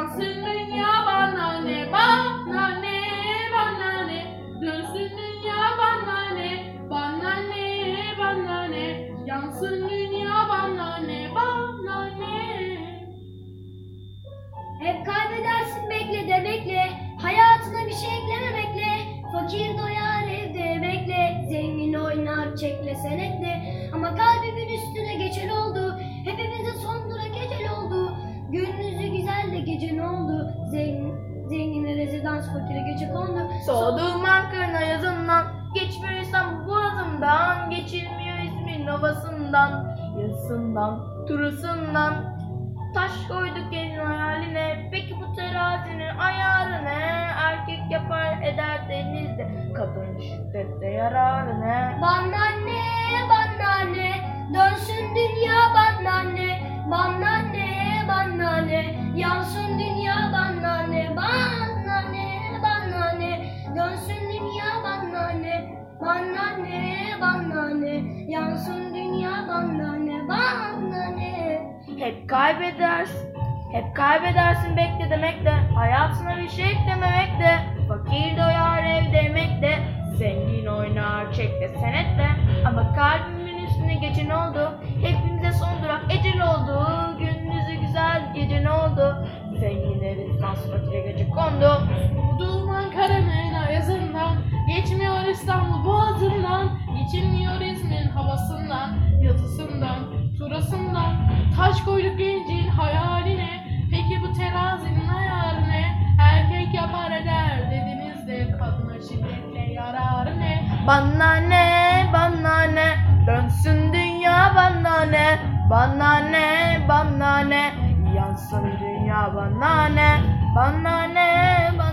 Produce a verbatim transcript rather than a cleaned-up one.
Yansın dünya bana ne, bana ne, bana ne. Dönsün dünya bana ne, bana ne, bana ne. Yansın dünya bana ne, bana ne. Hep kaybedersin bekle demekle, hayatına bir şey eklememekle. Fakir doyar evde emekle, zengin oynar çekle senekle. Ama kalbimin üstüne geçen oldu, hepimize son durak ecel oldu. Gündüzü güzel de gece ne oldu? Zengin, zengine rezidans, fakire gece kondu. Soğuduğum Ankara'na yazından, geçmiyor İstanbul boğazımdan, geçilmiyor İzmir'in havasından, yazısından, turasından. Taş koyduk elin hayaline, peki bu terazinin ayarı ne? Erkek yapar eder denizde, kadın şiddette yararı ne? Bana ne, bana ne, dönsün dünya bana ne. Bana ne, bana ne, yansın dünya bana ne. Bana ne, bana ne, dönsün dünya bana ne. Bana ne, bana ne, yansın dünya bana ne. Bana ne. Hep kaybedersin, hep kaybedersin bekle demekle, hayatına bir şey eklememekle. Fakir doyar evde emekle, zengin oynar çekle senetle. Ama kalbimin üstüne geçen oldu, hepimize son durak ecel oldu. Gündüzü güzel gece ne oldu? Zenginlerin dans fakire gece kondu. Soğuduğum Ankara'nın ayazından, geçmiyor İstanbul boğazından, geçilmiyor İzmir'in havasından, yazısından, turasından. Taş koyduk gencin hayaline, peki bu terazinin ayarı ne? Erkek yapar eder dediniz de, kadına şiddetle yararı ne? Bana ne, bana ne, dönsün dünya bana ne. Bana ne, bana ne, yansın dünya bana ne. Bana ne, bana